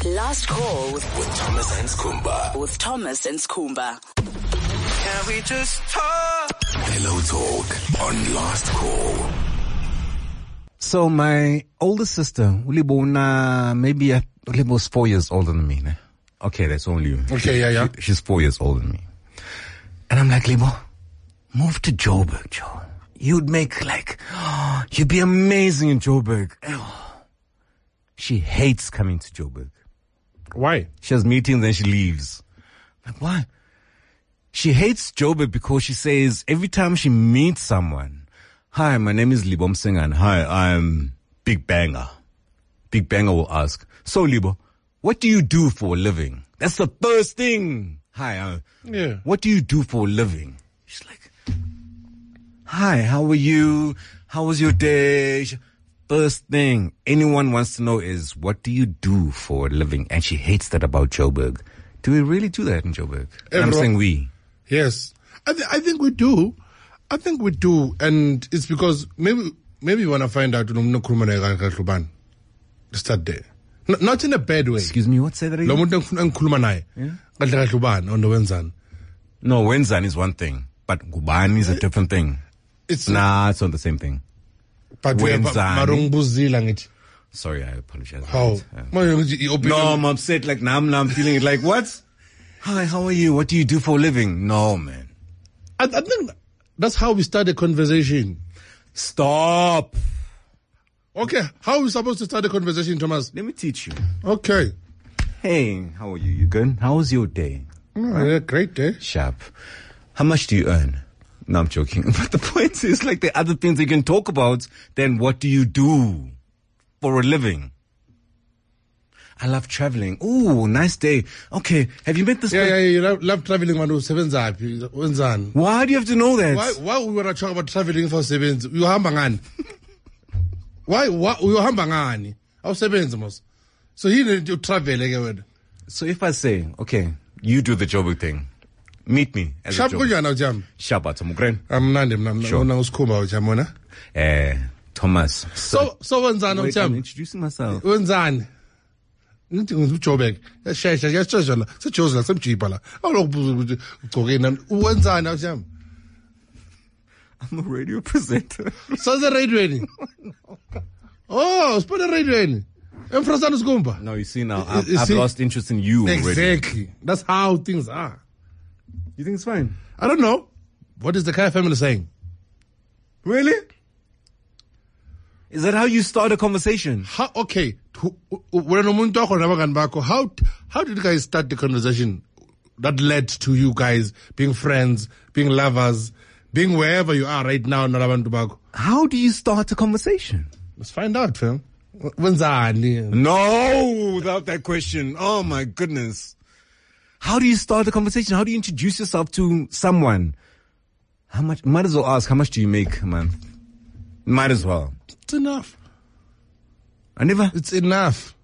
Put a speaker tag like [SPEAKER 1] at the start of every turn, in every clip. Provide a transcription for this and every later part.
[SPEAKER 1] Last call
[SPEAKER 2] with Thomas and Skumba.
[SPEAKER 1] with Thomas and Skumba.
[SPEAKER 3] Can we just talk?
[SPEAKER 2] Pillow Talk on Last Call.
[SPEAKER 4] So my older sister, Ulibona, maybe Ulibo's 4 years older than me. Ne? Okay, that's only you.
[SPEAKER 5] Okay, yeah.
[SPEAKER 4] She's 4 years older than me. And I'm like, Libo, move to Joburg, Joe. You'd make you'd be amazing in Joburg. She hates coming to Joburg.
[SPEAKER 5] Why?
[SPEAKER 4] She has meetings, then she leaves. Like, why? She hates Joburg because she says every time she meets someone, hi, my name is Libo Msingan. Hi, I'm Big Banger. Big Banger will ask, so Libo, what do you do for a living? That's the first thing. Hi,
[SPEAKER 5] Yeah.
[SPEAKER 4] what do you do for a living? She's like, hi, how are you? How was your day? First thing anyone wants to know is, what do you do for a living? And she hates that about Joburg. Do we really do that in Joburg? I'm saying we.
[SPEAKER 5] Yes. I think we do. And it's because maybe you want to find out start there. Not in a bad way.
[SPEAKER 4] Excuse me, what? Say that again? No, Wenzan is one thing, but Gubani is a different thing.
[SPEAKER 5] It's
[SPEAKER 4] not the same thing.
[SPEAKER 5] but
[SPEAKER 4] Wenzani. Sorry, I apologize.
[SPEAKER 5] How?
[SPEAKER 4] No, I'm upset. Like now I'm feeling it. Like what? Hi, how are you? What do you do for a living? No, man.
[SPEAKER 5] I think that's how we start a conversation.
[SPEAKER 4] Stop.
[SPEAKER 5] Okay, how are we supposed to start a conversation, Thomas?
[SPEAKER 4] Let me teach you.
[SPEAKER 5] Okay.
[SPEAKER 4] Hey, how are you? You good? How was your day?
[SPEAKER 5] Yeah, great day.
[SPEAKER 4] Sharp. How much do you earn? No, I'm joking. But the point is, like, the other things you can talk about, then what do you do for a living? I love traveling. Ooh, nice day. Okay, have you met this
[SPEAKER 5] Yeah, you love traveling, man. Wenzani.
[SPEAKER 4] Why do you have to know that?
[SPEAKER 5] Why we want to talk about traveling for sevens? You hambangani. Why you hambangani? How sevens mos? So he need to travel again.
[SPEAKER 4] So if I say, okay, you do the Joburg thing, meet me as
[SPEAKER 5] Sharp
[SPEAKER 4] a
[SPEAKER 5] go
[SPEAKER 4] Joburg.
[SPEAKER 5] now, Jam.
[SPEAKER 4] Sharp at Mugren.
[SPEAKER 5] I'm Nandi.
[SPEAKER 4] Sure.
[SPEAKER 5] Jamona.
[SPEAKER 4] Thomas.
[SPEAKER 5] So Wenzani,
[SPEAKER 4] Wait, I'm
[SPEAKER 5] Jam.
[SPEAKER 4] introducing myself.
[SPEAKER 5] Wenzani. Nithi ngizujobek. Yashesha yashesha la. Sejozi la semjipa la. Awulokubuza ugqokeni. Wenzani, Jam?
[SPEAKER 4] I'm a radio presenter.
[SPEAKER 5] So the radio. Oh, spell the radio. Emfrasana Skumba.
[SPEAKER 4] No, you see now,
[SPEAKER 5] You
[SPEAKER 4] I've
[SPEAKER 5] see?
[SPEAKER 4] lost interest in you already.
[SPEAKER 5] Exactly. That's how things are.
[SPEAKER 4] You think it's fine?
[SPEAKER 5] I don't know. What is the Kaya family saying?
[SPEAKER 4] Really? Is that how you start a conversation?
[SPEAKER 5] Okay. How did you guys start the conversation that led to you guys being friends, being lovers, being wherever you are right now in Naraban Tobacco?
[SPEAKER 4] How do you start a conversation?
[SPEAKER 5] Let's find out, fam. Wenzani.
[SPEAKER 4] No, without that question. Oh my goodness. How do you start a conversation? How do you introduce yourself to someone? How much? Might as well ask, how much do you make a month? Might as well.
[SPEAKER 5] It's enough. It's enough.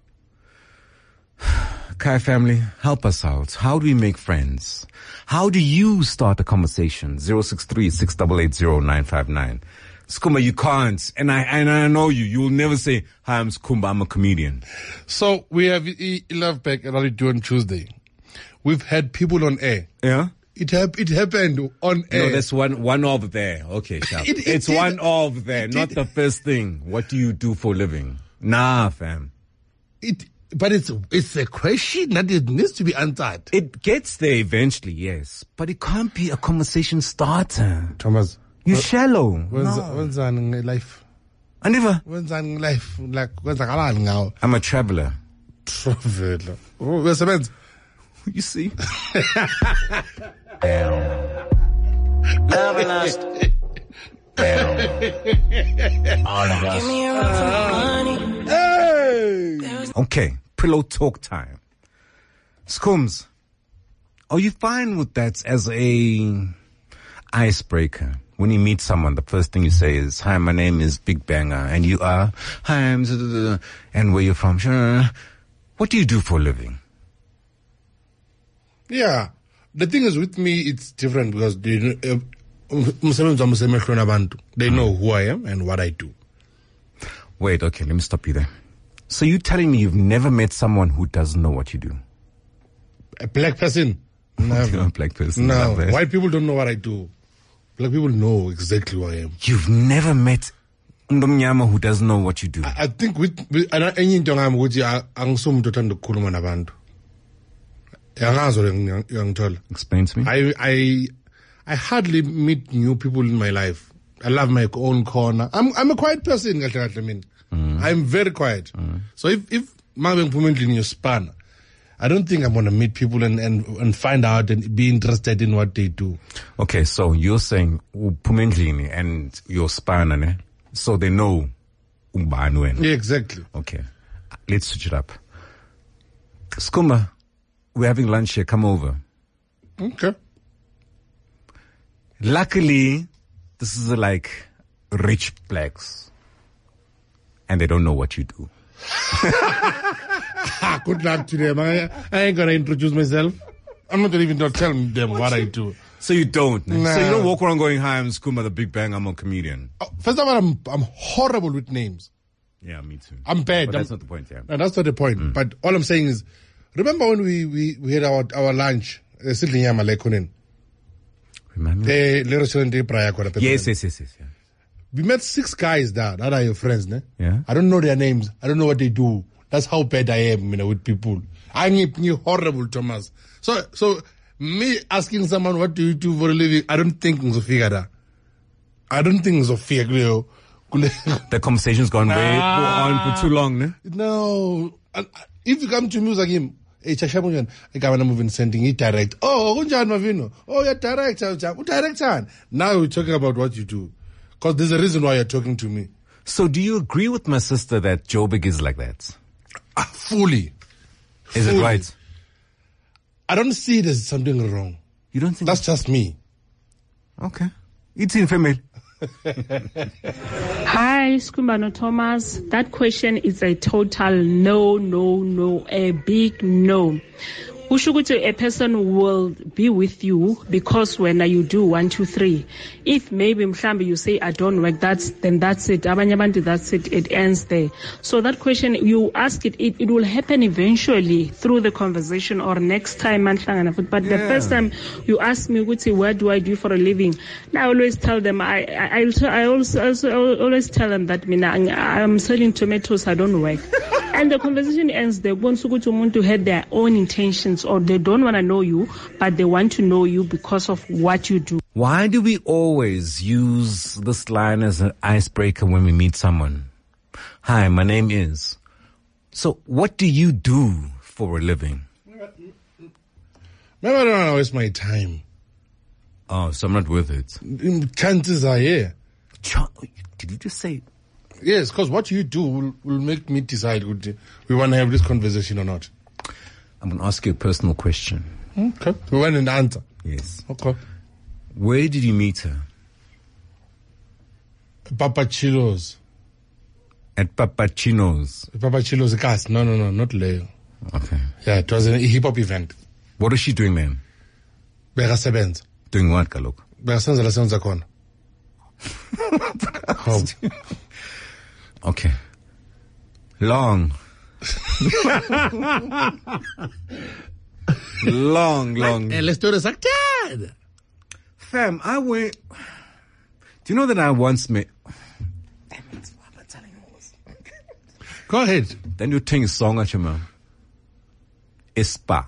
[SPEAKER 4] Kai family, help us out. How do we make friends? How do you start a conversation? 063-688-0959. Skumba, you can't. And I know you. You will never say, hi, I'm Skumba, I'm a comedian.
[SPEAKER 5] So we have Love Back and Rally on Tuesday. We've had people on air.
[SPEAKER 4] Yeah?
[SPEAKER 5] It happened on air.
[SPEAKER 4] No, that's one of there. Okay, sharp. It's
[SPEAKER 5] did.
[SPEAKER 4] one of there, not the first thing. What do you do for a living? Nah, fam.
[SPEAKER 5] But it's a question that it needs to be answered.
[SPEAKER 4] It gets there eventually, yes. But it can't be a conversation starter.
[SPEAKER 5] Thomas.
[SPEAKER 4] You're shallow.
[SPEAKER 5] When's in life?
[SPEAKER 4] I never.
[SPEAKER 5] When's in life? Like, when's now?
[SPEAKER 4] I'm a traveler.
[SPEAKER 5] Traveler. Oh, where's the man?
[SPEAKER 4] You see?
[SPEAKER 3] Love and lust. All of us. Give me a run for my money.
[SPEAKER 4] Hey! Okay, pillow talk time. Skums, are you fine with that as a icebreaker? When you meet someone, the first thing you say is, hi, my name is Big Banger, and you are, hi, I'm, and where you're from, sure. What do you do for a living?
[SPEAKER 5] Yeah. The thing is, with me, it's different because they know who I am and what I do.
[SPEAKER 4] Wait, okay, let me stop you there. So you're telling me you've never met someone who doesn't know what you do?
[SPEAKER 5] A black person? Never.
[SPEAKER 4] You're a black person.
[SPEAKER 5] No.
[SPEAKER 4] Love that.
[SPEAKER 5] White people don't know what I do. Black people know exactly who I am.
[SPEAKER 4] You've never met umnyama who doesn't know what you do?
[SPEAKER 5] I think with any into ngam ukuthi angisumntu othanda ukukhuluma nabantu.
[SPEAKER 4] Explain to me.
[SPEAKER 5] I hardly meet new people in my life. I love my own corner. I'm a quiet person. I'm very quiet. So if Mabeng Pumendli in your span, I don't think I'm gonna meet people and find out and be interested in what they do.
[SPEAKER 4] Okay, so you're saying Pumendlini and your span, so they know Umbanwen.
[SPEAKER 5] Yeah, exactly.
[SPEAKER 4] Okay, let's switch it up. Skuma, we're having lunch here. Come over.
[SPEAKER 5] Okay.
[SPEAKER 4] Luckily, this is like rich blacks, and they don't know what you do.
[SPEAKER 5] Good luck to them. I ain't gonna introduce myself. I'm not even gonna tell them what I do.
[SPEAKER 4] So you don't?
[SPEAKER 5] Nah.
[SPEAKER 4] So you don't walk around going, "Hi, I'm Skuma, the Big Bang. I'm a comedian."
[SPEAKER 5] First of all, I'm horrible with names.
[SPEAKER 4] Yeah, me too.
[SPEAKER 5] I'm bad.
[SPEAKER 4] But that's not the point. Yeah.
[SPEAKER 5] No, that's not the point. But all I'm saying is, remember when we had our lunch?
[SPEAKER 4] Remember? Yes. Yeah.
[SPEAKER 5] We met 6 guys there that are your friends, ne?
[SPEAKER 4] Yeah.
[SPEAKER 5] I don't know their names. I don't know what they do. That's how bad I am, with people. I'm horrible, Thomas. So me asking someone, what do you do for a living? I don't think it's a figure. I don't think it's a figure.
[SPEAKER 4] The conversation's gone way on for too long, ne?
[SPEAKER 5] No. If you come to me like him, hey, Chashamunyan, I got a movie sending it direct. Oh, Unjan Mavino. Oh, you're direct. Direct. Now we're talking about what you do. Because there's a reason why you're talking to me.
[SPEAKER 4] So do you agree with my sister that Joburg is like that?
[SPEAKER 5] Fully.
[SPEAKER 4] Is it right?
[SPEAKER 5] I don't see it as something wrong.
[SPEAKER 4] You don't think?
[SPEAKER 5] That's just me.
[SPEAKER 4] Okay. It's in family.
[SPEAKER 6] Hi, Skumbano Thomas. That question is a total no, a big no. Ushukutu, a person will be with you because when you do 1, 2, 3. If maybe mhlambi you say I don't work, then that's it. Abanyabantu, that's it. It ends there. So that question you ask it will happen eventually through the conversation or next time. But the first time you ask me, where do I do for a living? I always tell them I also always tell them that I'm selling tomatoes. I don't work. And the conversation ends there. To have their own intentions, or they don't want to know you, but they want to know you because of what you do.
[SPEAKER 4] Why do we always use this line as an icebreaker when we meet someone? Hi, my name is. So what do you do for a living?
[SPEAKER 5] Maybe I don't want to waste my time.
[SPEAKER 4] Oh, so I'm not worth it.
[SPEAKER 5] Chances are here.
[SPEAKER 4] Did you just say?
[SPEAKER 5] Yes, because what you do will make me decide would we want to have this conversation or not.
[SPEAKER 4] I'm going to ask you a personal question.
[SPEAKER 5] Okay. We want an answer.
[SPEAKER 4] Yes.
[SPEAKER 5] Okay.
[SPEAKER 4] Where did you meet her?
[SPEAKER 5] Papachilos.
[SPEAKER 4] At Papachinos.
[SPEAKER 5] Papachilos cast. No, not Leo.
[SPEAKER 4] Okay.
[SPEAKER 5] Yeah, it was a hip-hop event.
[SPEAKER 4] What is she doing then?
[SPEAKER 5] Bekasebenza.
[SPEAKER 4] Doing what, Kalok?
[SPEAKER 5] Bekasenza la senza khona.
[SPEAKER 4] Okay. Long. long.
[SPEAKER 5] Let's do this again.
[SPEAKER 4] Fam, I went. Do you know that I once met? Damn it, why am I telling you this?
[SPEAKER 5] Go ahead.
[SPEAKER 4] Then you sing a song at your mouth. Ispa.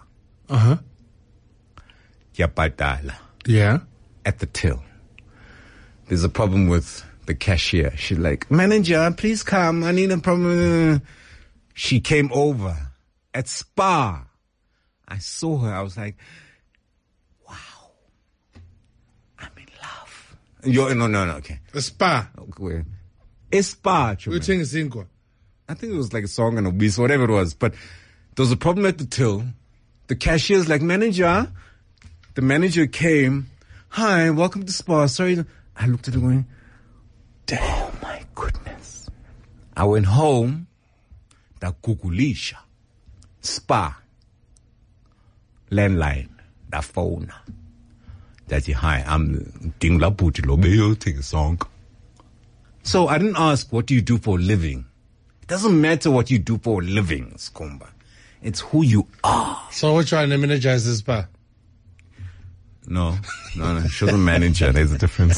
[SPEAKER 4] Yapadala.
[SPEAKER 5] Yeah.
[SPEAKER 4] At the till. There's a problem with the cashier. She's like, manager, please come. I need a problem. She came over at Spa. I saw her. I was like, wow, I'm in love. No, okay.
[SPEAKER 5] A Spa.
[SPEAKER 4] Okay. A Spa.
[SPEAKER 5] Which thing is Inqua?
[SPEAKER 4] I think it was like a song and a beast, whatever it was. But there was a problem at the till. The cashier's like, manager. The manager came. Hi, welcome to Spa. Sorry. I looked at her going, damn, my goodness. I went home. Da Kukulisha. Spa. Landline. Da phone. That's it. Hi, I'm Dingla Putilo. Take a song. So I didn't ask, what do you do for a living? It Doesn't matter what you do for a living, Skhumba. It's who you are.
[SPEAKER 5] So we're trying to manage this bar.
[SPEAKER 4] No. She's a manager. There's a difference.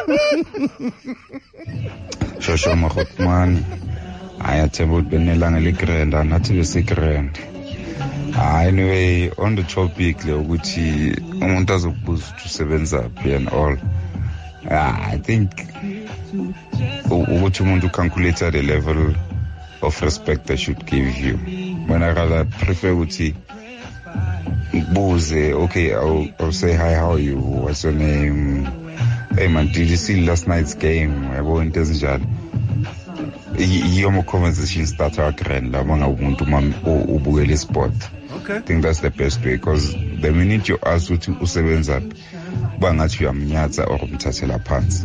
[SPEAKER 7] Shosho Mahutman. Ayathemba benelanga ligrand anathi besigrand. Anyway, on the topic le ukuthi umuntu azokubuza usebenza phi and all. I think ukuthi umuntu calculate the level of respect they should give you. When I rather prefer ukuthi buze, okay, I'll say hi, how are you? What's your name? Hey man, did you see last night's game? I won't tell your conversation starter grand labanga umuntu ubukele sport.
[SPEAKER 4] Okay.
[SPEAKER 7] I think that's the best way, because the minute you ask ukuthi usebenza bangathi uyamnyatsa or umthathela phansi.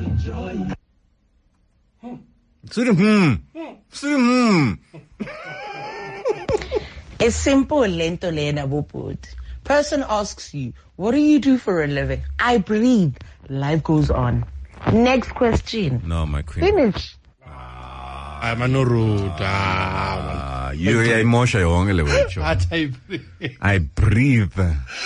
[SPEAKER 3] It's simple lento lena bobot. Person asks you, what do you do for a living? I breathe. Life goes on. Next question.
[SPEAKER 4] No, my queen.
[SPEAKER 3] Finish.
[SPEAKER 5] I'm a no rude.
[SPEAKER 4] You're emotional. I breathe.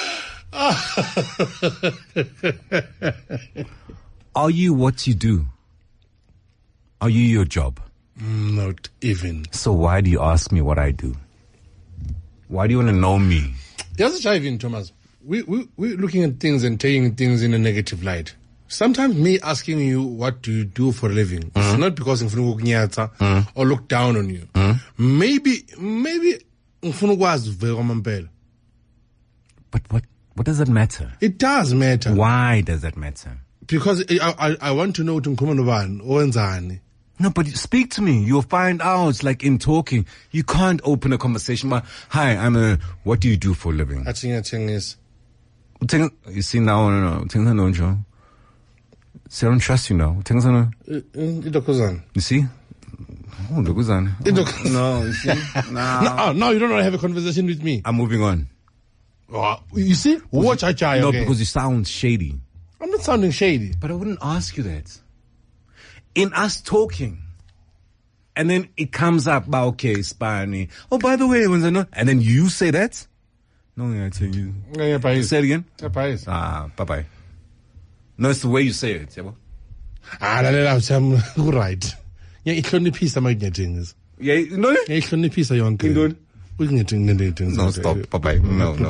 [SPEAKER 4] Are you what you do? Are you your job?
[SPEAKER 5] Not even.
[SPEAKER 4] So why do you ask me what I do? Why do you want to know me?
[SPEAKER 5] There's a dive in, Thomas. We're looking at things and taking things in a negative light. Sometimes me asking you what do you do for a living, it's not because ngifuna ukunyatsa or look down on you. Maybe ngifuna ukwazi vele kwamambela.
[SPEAKER 4] But what does that matter?
[SPEAKER 5] It does matter.
[SPEAKER 4] Why does that matter?
[SPEAKER 5] Because I want to know ukuthi ngikhuluma nobani owenzani.
[SPEAKER 4] No, but speak to me. You'll find out, like in talking. You can't open a conversation about, hi, what do you do for a living?
[SPEAKER 5] I think is.
[SPEAKER 4] You see now, no. See, I don't trust you now. You see? Oh, no, you see?
[SPEAKER 5] No, you don't want to have a conversation with me.
[SPEAKER 4] I'm moving on.
[SPEAKER 5] You see? Watch Achai.
[SPEAKER 4] No,
[SPEAKER 5] okay.
[SPEAKER 4] because you sound shady.
[SPEAKER 5] I'm not sounding shady.
[SPEAKER 4] But I wouldn't ask you that. In us talking, and then it comes up, okay, Spani. Oh, by the way, and then you say that? No, I tell you. Say it again? Bye-bye. No, it's the way you say it.
[SPEAKER 5] I'm right. Yeah, it's only piece of my getting.
[SPEAKER 4] Yeah, no?
[SPEAKER 5] Yeah, it's only piece of your uncle. We can get
[SPEAKER 4] no, stop. Bye-bye.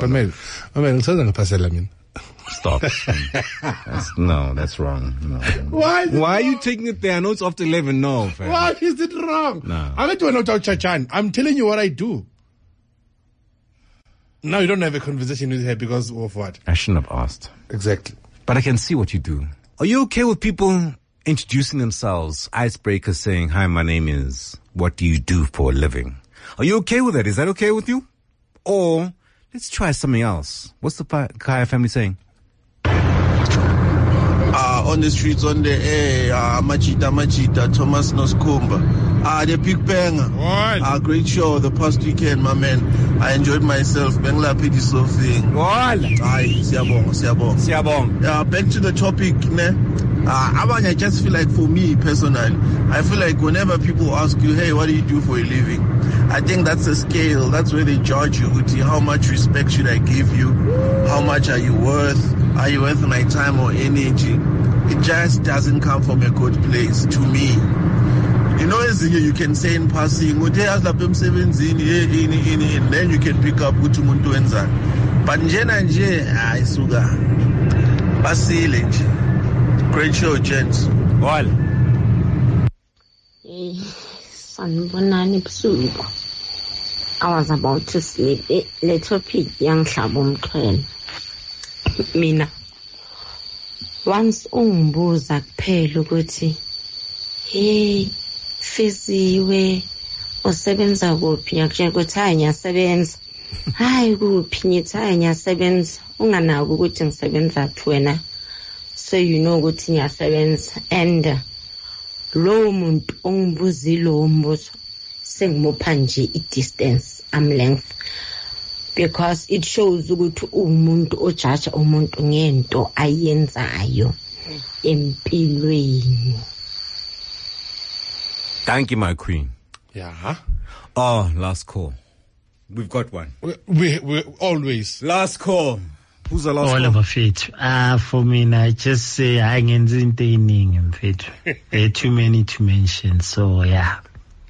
[SPEAKER 4] No. Stop. That's wrong. No. Why are you taking it there? I know it's after 11. No, fam.
[SPEAKER 5] Why is it wrong?
[SPEAKER 4] No.
[SPEAKER 5] I'm telling you what I do. Now you don't have a conversation with her because of what?
[SPEAKER 4] I shouldn't have asked.
[SPEAKER 5] Exactly.
[SPEAKER 4] But I can see what you do. Are you okay with people introducing themselves, icebreakers, saying, hi, my name is, what do you do for a living? Are you okay with that? Is that okay with you? Or let's try something else. What's the Kaya family saying?
[SPEAKER 8] On the streets, on the air, Machita, Thomas Noskumba. The Big Banger. Great show the past weekend, my man. I enjoyed myself. Bengla Pity Sofing. Siabong. Back to the topic, I just feel like, for me personally, I feel like whenever people ask you, hey, what do you do for a living? I think that's a scale. That's where they judge you. How much respect should I give you? How much are you worth? Are you worth my time or energy? It just doesn't come from a good place to me. You know, as you can say in passing, then you can pick up umuntu wenzani. But nje I suga. Basile. Great show, gents.
[SPEAKER 4] Well.
[SPEAKER 9] Sanibonani busuku. I was about to sleep. The topic young Umxhwele. Mina. Once ungibuza kuphela ukuthi hey Fiziwe usebenza kuphi yakutshela ukuthi hayi ngiyasebenza hayi kuphi ngithi hayi ngiyasebenza unganaki ukuthi ngisebenza phi wena so you know ukuthi ngiyasebenza and lo muntu ongibuzile lo mbuzo sengimupha nje i-distance length because it shows ukuthi umuntu ojudge umuntu ngento ayenzayo empilweni.
[SPEAKER 4] Thank you, my queen.
[SPEAKER 5] Yeah.
[SPEAKER 4] Oh, last call. We've got one.
[SPEAKER 5] We always.
[SPEAKER 4] Last call. Who's the last
[SPEAKER 10] All
[SPEAKER 4] call?
[SPEAKER 10] of it. For me, I just say I entertaining it. There are too many to mention. So yeah,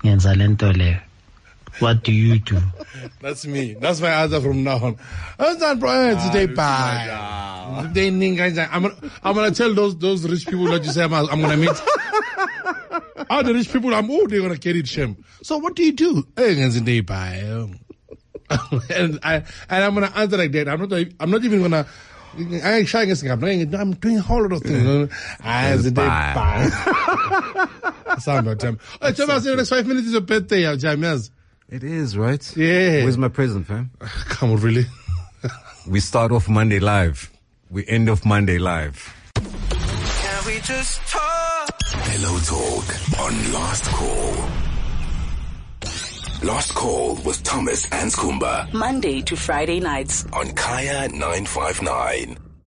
[SPEAKER 10] what do you do?
[SPEAKER 5] That's me. That's my answer from now on. I'm gonna tell those rich people that you say I'm gonna meet. All the rich people, they're gonna carry shame. So what do you do? And I'm gonna answer like that. I'm not even gonna. I'm doing a whole lot of things. Sound about time. Thomas, the next 5 minutes is your birthday, James.
[SPEAKER 4] It is, right?
[SPEAKER 5] Yeah.
[SPEAKER 4] Where's my present, fam?
[SPEAKER 5] Come on, really?
[SPEAKER 4] We start off Monday live. We end off Monday live.
[SPEAKER 2] Can we just talk? Pillow Talk on Last Call. Last Call with Thomas and Skumba.
[SPEAKER 1] Monday to Friday nights
[SPEAKER 2] On Kaya 959.